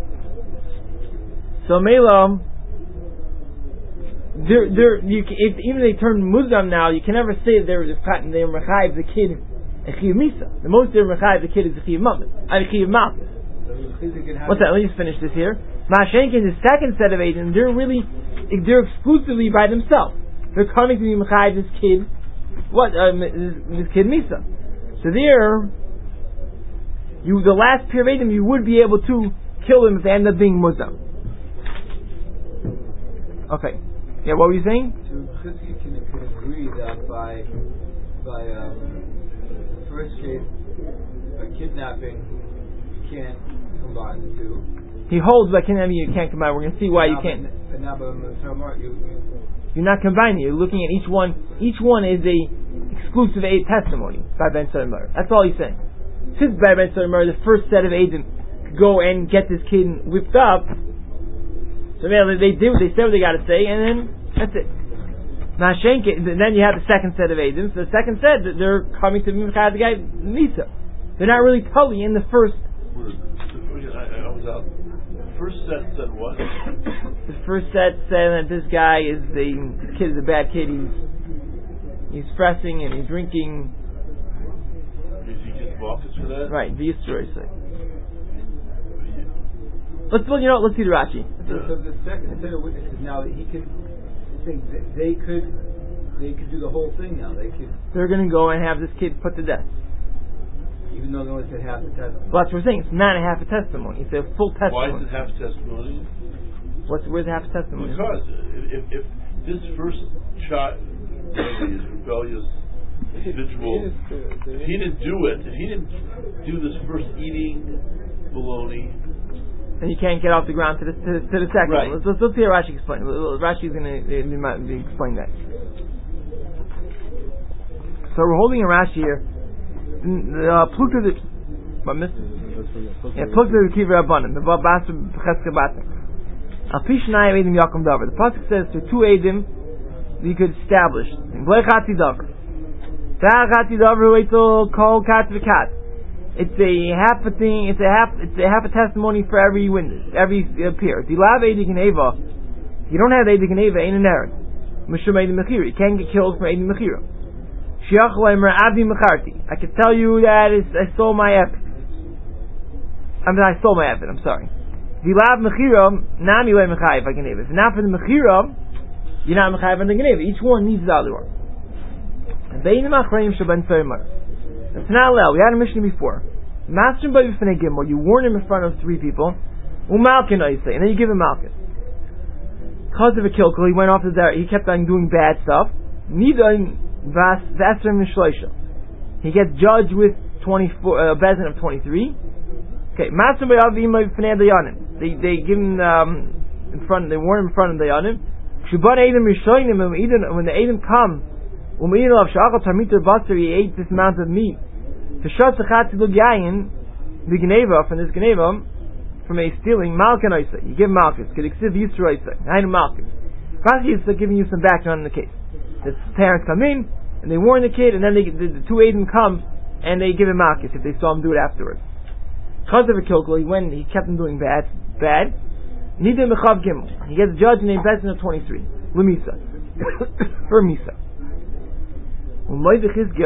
So Mela, they're they're you if even they turn muzam now, you can never say that they're they're mechayiv the kid a chiyav misa. The most they're mechayiv the kid is a chiyav mammon, a chiyav malchus. What's that? Let me just finish this here. Mashenkin, the second set of agents, they're really they're exclusively by themselves. They're coming to be mechayiv this kid, what uh, this, this kid Misa. So there, you the last pair of Edom, you would be able to kill them if they end up being Muslim. Okay, yeah. What were you saying? So Chizkiah can, can agree that by by um, the first case, by kidnapping, you can't combine the two. He holds by kidnapping you can't combine. We're going to see why you can't. But now, but you. You're not combining. You're looking at each one. Each one is a exclusive aid testimony by Ben Soder. That's all he's saying. Since by Ben Soder, the first set of agents could go and get this kid whipped up. So they did. They said what they got to say, and then that's it. Mashenke. Then you have the second set of agents. The second set that they're coming to the guy Misa. They're not really totally in the first. I, I was out. First set said what? The first set said that this guy is the this kid is a bad kid. He's he's stressing and he's drinking. Is he getting malchus for that? Right, the story say. Let's well, you know, let's see the Rashi. So, so the second set of witnesses now he can think that they could they could do the whole thing now. They could. They're going to go and have this kid put to death. Even though they only said half the testimony. Well, that's what we're saying. It's not a half a testimony. It's a full testimony. Why is it half a testimony? What's where's half a testimony? Because if, if this first child, is rebellious individual, he didn't do it, and he didn't do this first eating bologna, and you can't get off the ground to the to, to the second Right. one. Let's, let's, let's hear Rashi explain. Rashi is going to explain that. So we're holding a Rashi here. The Plukta the what miss? Yeah, Plukta the Kiva Rabbanim. The Babas Cheska Batim. Al Pishnayim Edim Yakum Davar. The pasuk says to two Edim you could establish. In Blechati Davar. Blechati Davar wait till Kol Kat V'Kat. It's a half a thing. It's a half. It's a half a testimony for every witness, every uh, peer. If you have Eidik and Eva, you don't have Eidik and Eva. Ain't an error. Mishum Eidim Mechira. You can't get killed for Eidim Mechira. Shiach Leimer Abdi Mecharti. I can tell you that it's, I stole my effort. I mean, I stole my effort. I'm sorry. If you have Mechira, Nami Le Mechayiv I can Eva. If not for the Mechira, you're not Mechayiv on the Geneva. Each one needs the other one. Beinim Achrayim Shaban Tzayimar. It's not allowed. We had a mission before. Master by B'fnei Gimel, you warn him in front of three people. Umalkin I say, and then you give him Malkin. Because of a kilkel, he went off to there. He kept on doing bad stuff. Nidain vas vasrim nishleisha. He gets judged with twenty-four, a uh, bezin of twenty-three. Okay, Master by Avim by B'fnei Dayanim. They they give him um, in front. They warn him in front of Dayanim. Shuban Eidim Rishonim. When the Eidim come. When he ate this amount of meat, to shut the chatzilug yayin, the geneva from this geneva, from a stealing malkan oisa. You give malchus, could exiv yisra oisa. I know malchus. Rashi is giving you some background on the case. The parents come in and they warn the kid, and then they, the, the two Aiden come and they give him malchus if they saw him do it afterwards. Because of a kilkel, he went, he kept him doing bad, bad. Nida mechav gimel. He gets judged in a bezin of twenty-three. Lemisa for misa. These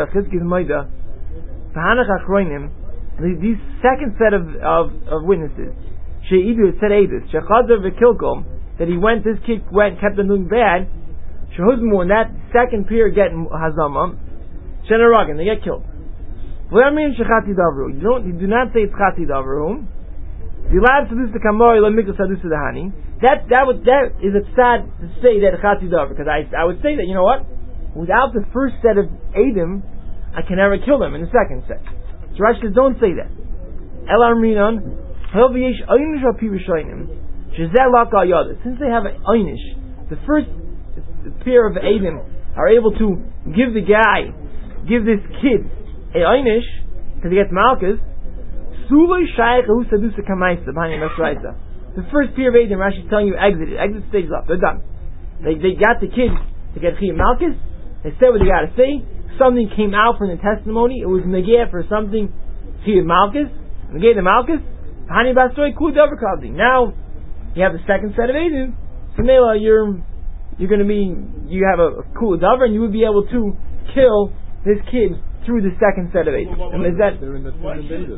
second set of, of, of witnesses, She'idu said Edus, Shechazar v'Kilkom, that he went, this kid went, kept on doing bad, Shehuzmu, and that second peer get Hazama, Shenaragan, they get killed. What I mean, Shechati Davru, you don't, you do not say it's Chati Davru. The lab Sadus the Kamori, La Mikla Sadus the Hani. That, that would, that is a sad to say that Chati Davru, because I, I would say that, you know what? Without the first set of Adim, I can never kill them in the second set. So Rashi says, don't say that. El Arminon, Helviyesh Einish Api Rishonim, Shazel Laka Yada. Since they have an Einish, the first pair of Adim are able to give the guy, give this kid a Einish, because he gets Malchus, Sulay Shaykh Ahu Sadusa Kamaisa, behind him, that's right. The first pair of Adim, Rashi is telling you, exited. Exit stage up. They're done. They, they got the kid to get Chiyah Malchus. They said what they got to say. Something came out from the testimony. It was negeh for something. Chiyah Malchus, negeh the Malchus. Hani Bastoy Kud Davar. Now you have the second set of Eidim. So Mela, you're you're going to be you have a, a Kud Davar, and you would be able to kill this kid through the second set of Eidim. And is that they're in the twin Beis?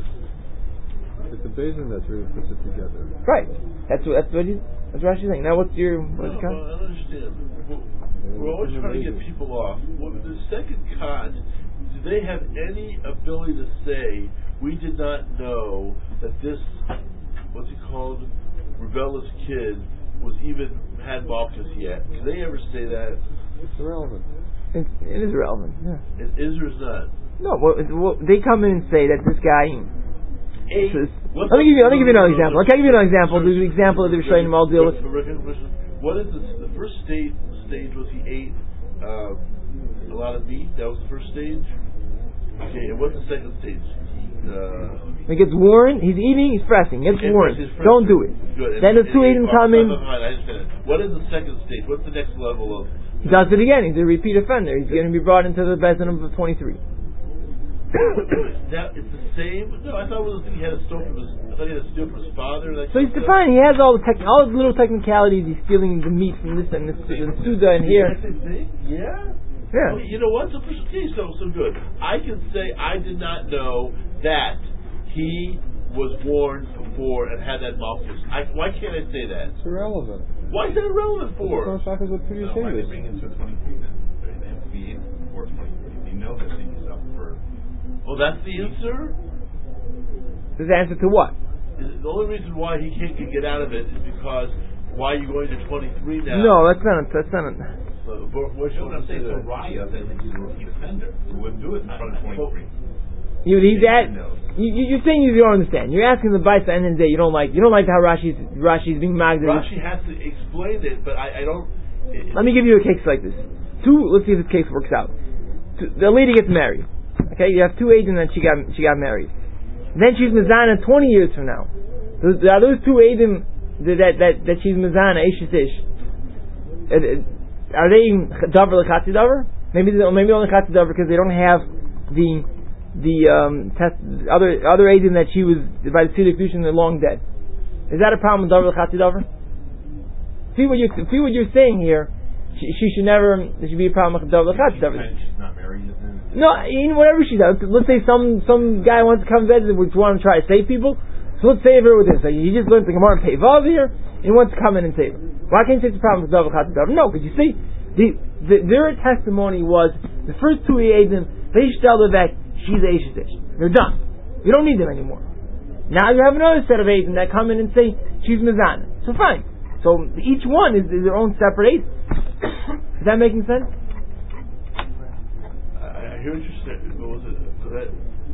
It's the Beis that really puts it together. Right. That's what that's what he, that's what she's saying. Now what's your what's no, your well, I don't understand. We're always trying to get people off. Well, the second cut, do they have any ability to say, we did not know that this, what's he called, rebellious kid was even had Malchus yet? Can they ever say that? It's irrelevant. It, it is relevant. Yeah. It is or is not? No, well, well, they come in and say that this guy. Eight, is, let me give you. Let me give you another example. Okay, I'll give you another example. The example that they were showing them all deal with. What is the, the first stage? Stage was he ate uh, a lot of meat. That was the first stage. Okay, and what's the second stage? He, uh, he gets warned. He's eating. He's pressing. He gets okay, warned. Pressing. Don't do it. Good. Then and, the two Aiden come in. I understand. What is the second stage? What's the next level of? He does it again. He's a repeat offender. He's going to be brought into the bezin of twenty-three. Now it's the same. No, I thought it was he had to steal from his. I thought he had to steal from his father. Like so he's defined. He has all the tech, all the little technicalities. He's stealing the meat from this and this, and Suda and here. Yeah. Yeah. Well, you know what? So, okay, so so good. I can say I did not know that he was warned before and had that Malchus. I, why can't I say that? It's irrelevant. Why is that irrelevant for? Because Shach is a previous no, why they bring into twenty-three then? They have to be in before twenty-three. You know that he's up for. Oh, that's the answer? The answer to what? The only reason why he can't get out of it is because why are you going to twenty-three now? No, that's not. That's not. So, but what You should know what I'm I say saying? So that? Raya, then he's a repeat offender. Who wouldn't do it in front of twenty-three. You, he's at, you, you're saying you don't understand. You're asking the Bais at the end of the day. You don't like. You don't like how Rashi's Rashi's being magded. Rashi has to explain it, but I, I don't. It, Let me give you a case like this. Two. Let's see if this case works out. Two, the lady gets married. Okay, you have two agents that she got she got married. Then she's mizana twenty years from now. Those, are those two agents that that that she's mizana ishish ish? Are they davar lechatzi davar? Maybe maybe only lechatzi davar because they don't have the the um, test, other other agent that she was by the Tziduk Kedushin, they're long dead. Is that a problem with davar lechatzi davar? See what you see what you're saying here. She, she should never. There should be a problem with davar lechatzi davar. She's not married. No, in whatever she does. Let's say some some guy wants to come to bed which want to try to save people. So let's save her with this. Like he just learned the Gemara and Peivav here, and he wants to come in and save her. Why can't you say it's a problem with davar lechatzi davar? No, because you see, the, the their testimony was the first two agents. They should tell her that she's a Ishish. They're done. You don't need them anymore. Now you have another set of agents that come in and say she's mizana. So fine. So each one is, is their own separate agent. Is that making sense? I, I hear what you're saying. What was it? So that,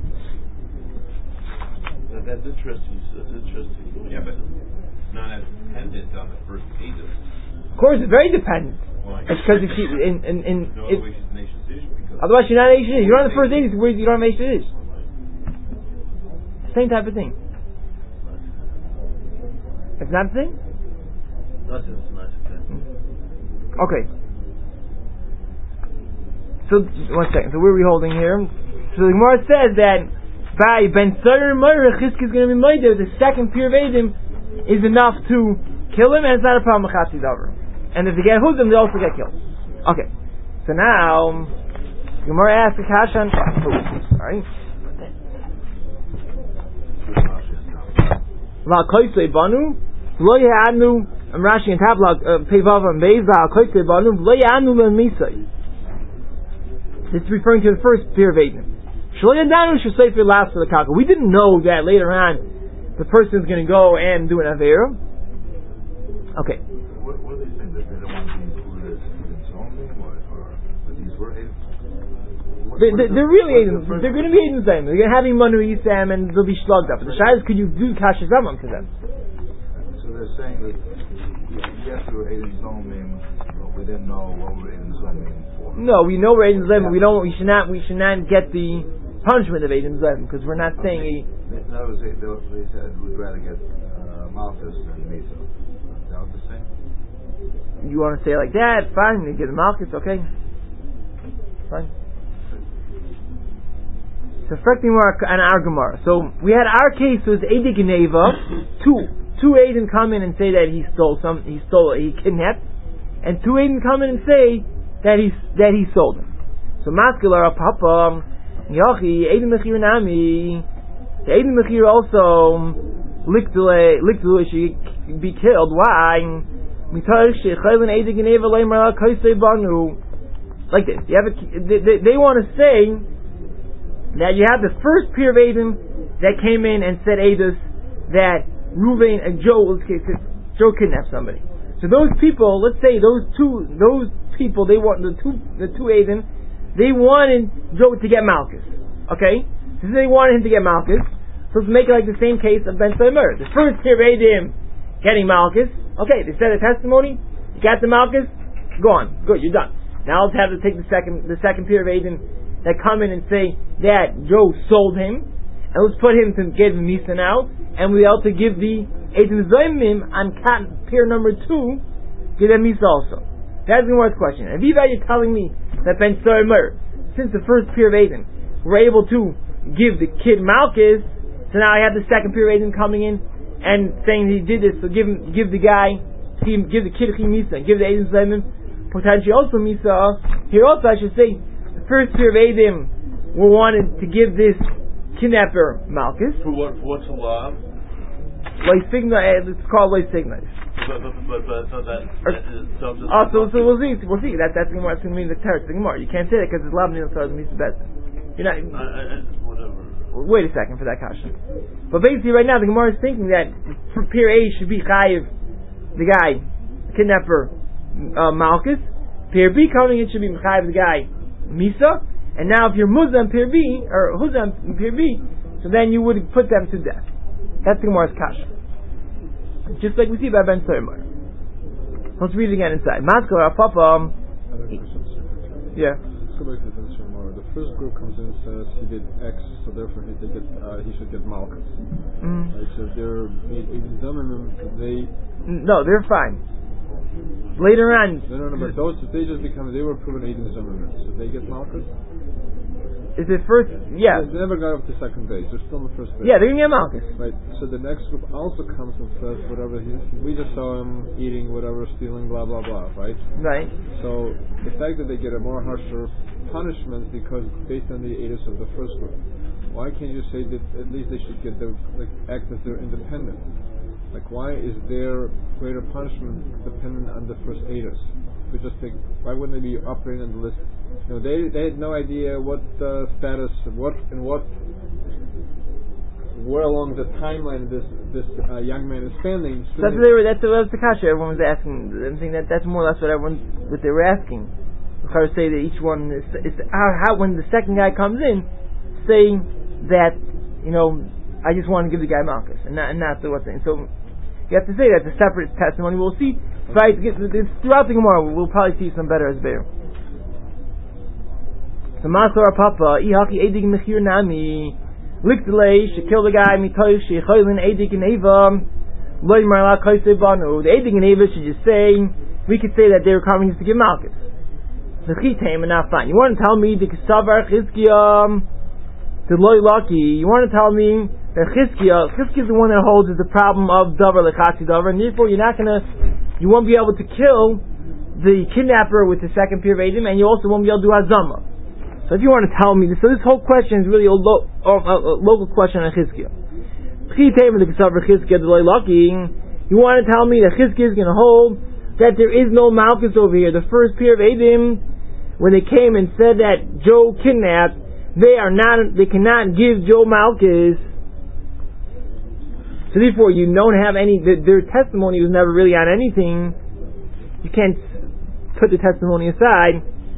that that's interesting. That's interesting. Yeah, but not as dependent on the first agent. Of course, it's very dependent. Why? It's because if she in in, in no it, other way she's an Asian dish because otherwise you're not Asian. You're on the first agent where you don't have Asian dish. Same type of thing. It's not the thing. That's just nice. Okay. So one second. So where are we holding here? So the Gemara says that by Ben Sayer Meir Chizki is going to be made there. The second pure Vedim is enough to kill him, and it's not a problem with Chatzi Davar. And if they get Huzim, they also get killed. Okay. So now Gemara asks the Kashan. Sorry. La Koisei Banu Lo Yanu. I'm Rashi and Tablog Peivav and Beis La Koisei Banu Lo Yanu Le Misai. This is referring to the first pure Vedim. Shloyadanu Shusayfir last for the Kaka. We didn't know that later on the person is going to go and do an Avera. Okay. What, what are they saying? That they don't want to be included as students only? Or, or that these were agents? What, They, what they, the, they're really agents. the They're going to be agents. They're going to have Imanu Yisam and they'll be slugged up. But the Shai is, could you do Kasha Zamam to them? So they're saying that yes, we were agents only, but we didn't know what we were agents only for. No, we know we're agents but we don't. We should not. We should not get the punishment of agents because we're not saying. Okay. In other words, they, they said we'd rather get uh, Malchus than Misa. Is that what they're saying? You want to say it like that? Fine. You get the Malchus, okay? Fine. So, affecting an our Gemara. So we had our case was Edi Geneva. Two two agents come in and say that he stole some. He stole. He kidnapped. And two agents come in and say that he that he sold him. So Maskular Papa Yochi Edi Mechir Nami. The Edi Mechir also Liktule Liktule should be killed. Why? Like this. You have a, they, they, they want to say that you have the first peer of Adam that came in and said Adus that Ruvain and Joe Joe kidnapped somebody. So those people, let's say those two those people, they want the two the two Adam, they wanted Joe to get Malchus. Okay? So they wanted him to get Malchus. So let's make it like the same case of Ben Samer. The first peer of Adam getting Malchus. Okay, they said a testimony, you got the Malchus, gone. Good, you're done. Now let's have to take the second the second peer of Adam that come in and say that Joe sold him, and let's put him to give him Misa now, and we ought to give the Eidim Zoimim on cat peer number two, give them Misa also. That's the Gemara's question. And Viva, you're telling me that Ben Samer, since the first peer of Eidim were able to give the kid Malchus, so now I have the second peer of Eidim coming in and saying he did this, so give him, give the guy, give the kid Misa, give the Eidim Zoimim potentially also Misa. Here also I should say the first peer of Eidim were wanted to give this kidnapper Malchus. For what? For what's the law? Like Signa, it's called like Signa. But but but, but so that, that is so. Oh, so, so we'll see. We'll see. That that's going to mean the teretz Gemara. You can't say that because it's Labnin Tzar Misa Bet. You're not. I, I, whatever. Wait a second for that kasha. But basically, right now the Gemara is thinking that peer A should be chayiv the guy, the kidnapper uh, Malchus. Peer B coming in should be chayiv the guy Misa, and now if you're Muzam Pir B, or Huzam Pir B, so then you would put them to death. That's the Gemara's kasha. Just like we see by Ben Soymar. Let's read it again inside. Maskal Papa. Yeah. Let's go back to Ben Soymar. The first group comes in and says he did X, so therefore he, get, uh, he should get Malchus. Mm. Right, so they're they. No, they're fine. Later on. No, no, no, but those, they just become, they were proven Eidim Zimmerman, so they get Malchus? Is it first? Yeah. They never got up to second base. They're still in the first base. Yeah, they're going to get Malchus. Right. So the next group also comes and says whatever he, we just saw him eating whatever, stealing, blah blah blah. Right. Right. So the fact that they get a more harsher punishment because based on the edus of the first group, why can't you say that at least they should get the like act as they're independent? Like why is their greater punishment dependent on the first edus? We just think why wouldn't they be operating on the list? You know, they they had no idea what uh, status, what and what, where along the timeline this this uh, young man is standing. So that's what they were. That's what the kasha everyone was asking. I'm saying that that's more or less what everyone what they were asking. I would say that each one is, is how, how when the second guy comes in, saying that you know I just want to give the guy Malchus and not and not the what thing. So you have to say that's a separate testimony. We'll see. Right, throughout the Gemara, we'll probably see some better as there. So Masor Papa, Ihaki Edig Mechir Nami, Liktele, she killed the guy, Mitoy, she Choylin Edig and Eva, Loy Marla Koise Banu. The Edig and Eva should just say, we could say that they were coming to give Malchus. The Chitam and not fine. You want to tell me the Kesavar Chizkiya, the Loy Lucky, you want to tell me that Chizkiya, Chizkiya is the one that holds the problem of Davar Lechatzi Davar, and therefore you're not going to, you won't be able to kill the kidnapper with the second Pir Veidim, and you also won't be able to do Hazama. So if you want to tell me this, so this whole question is really a, lo, a, a, a local question on Chizkiya. You want to tell me that Chizkiya is going to hold that there is no Malchus over here. The first Pir Veidim, when they came and said that Joe kidnapped, they are not, they cannot give Joe Malchus. So therefore, you don't have any. The, their testimony was never really on anything. You can't put the testimony aside.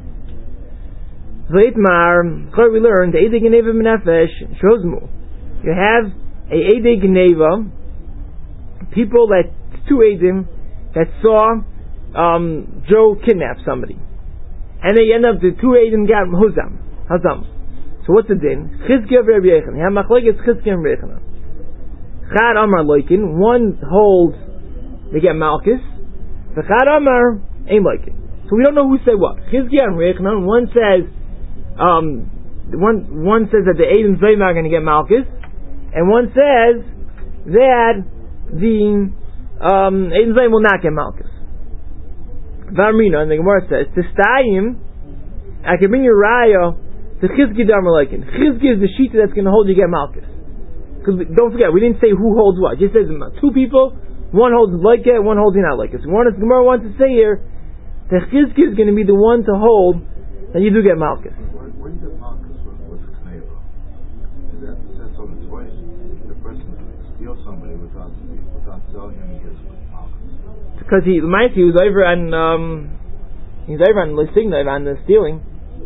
Zaytmar, we learned the Eidig Geneva Menefesh Shozmu. You have a Eidig Geneva, people that two Eidim that saw um, Joe kidnap somebody, and they end up the two Eidim got Huzam Hazam. So what's the din? Chizkiya v'Rabbi Yochanan. You have Machlokes Chizkiya and Rabbi Yochanan. Chad Amar Loikin, one holds they get Malchus, the Chad Amar ain't Loikin. So we don't know who said what. Chizkiya and Yochanan, one says, um, one one says that the Eidim Zayim are going to get Malchus, and one says that the um, Eidim Zayim will not get Malchus. Varmina, and the Gemara says, Tistayim, I can bring you Raya to Chizkiya Amar Loikin. Chizkiya is the sheet that's going to hold you get Malchus. Because don't forget, we didn't say who holds what. It just says two people, one holds like it, one holds not like it. So one is Gemara wants to say here that Chizkiya is going to be the one to hold that you do get Malchus. Where, where do you get Malchus with, with Kneva? Is that that's on the twice? The person steals somebody without without selling him, he gets Malchus. Because he, mind you, he was over on um, he's over on Lysigna on the stealing.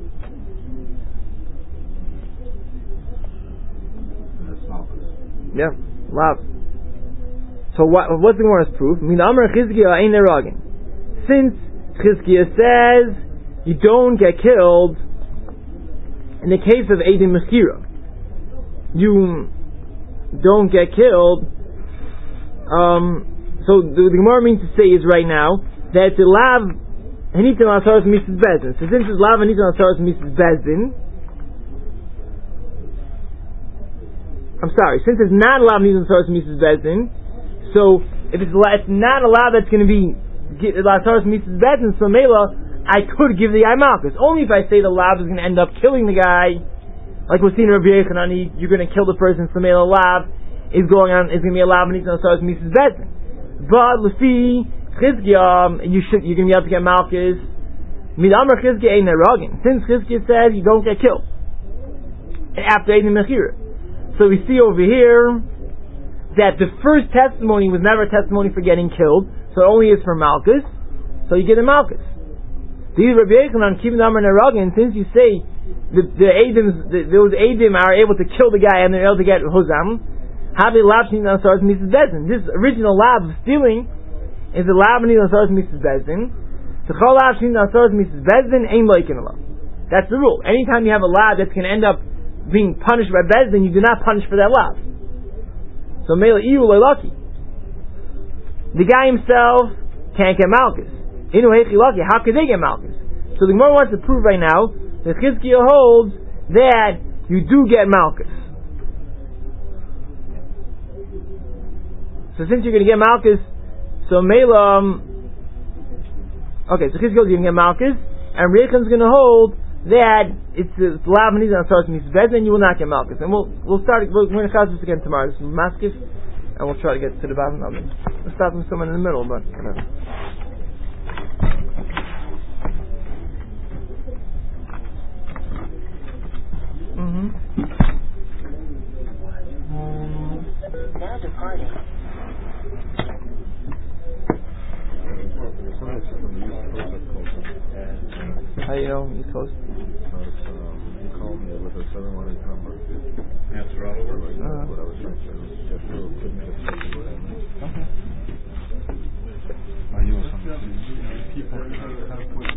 Yeah, loud. So what? What's the Gemara's proof? Min Amar Chizkiya ain't eragin. Since Chizkiya says you don't get killed in the case of Eidim Mechira, you don't get killed. Um, so the, the Gemara means to say is right now that the lav hanitim asaras misas bezdin. So since it's lav hanitim asaras misas bezdin. I'm sorry, since it's not allowed to Torah Mitzvahs Bezdin, so if it's, it's not allowed, that's going to be Torah Mitzvahs Bezdin, so Mela, I could give the guy Malchus. Only if I say the lav is going to end up killing the guy, like we're seeing in Rabbi Yochanan, you're going to kill the person, so Mela lav is going on, is going to be a lav and he's going to Torah Mitzvahs Bezdin. But, Lefi, Chizkiya, you should, you're going to be able to get Malchus. Midamar Chizkiya ain't neragin. Since Chizkiya says you don't get killed after Eidim Mechira. So we see over here that the first testimony was never a testimony for getting killed, so it only is for Malchus, so you get a Malchus. These Rabbi Yochanan keep the Amar Neragin, since you say the the Adim, the, those Adim are able to kill the guy and they're able to get Hozam, have a lab Shin Asaras Misas Bezin. This original lab of stealing is a lab Shin Asaras Misas Bezin. The Chol lab Shin Asaras Misas Bezin ain't Loikin Allah. That's the rule. Anytime you have a lab that's going to end up being punished by Bezdin, you do not punish for that lab. So Mela Iyu Loilaki. The guy himself can't get Malchus. How could they get Malchus? So the Gemara wants to prove right now that Chizkiah holds that you do get Malchus. So since you're going to get Malchus, so Mela, um, okay, so Chizkiah holds you're going to get Malchus, and Reichan's going to hold that it's the Lavaniz and Saras Misas Bezin, and you will not get Malchus. And we'll we'll start. We're going to discuss this again tomorrow. This is Maskif, and we'll try to get to the bottom of it. We'll start from someone in the middle, but whatever. Mm-hmm. Now departing. How you know East Coast? Because um, he called me with a seven one eight number. Answer all over. That's what I was trying to get through. Couldn't get through. Okay. I knew something. People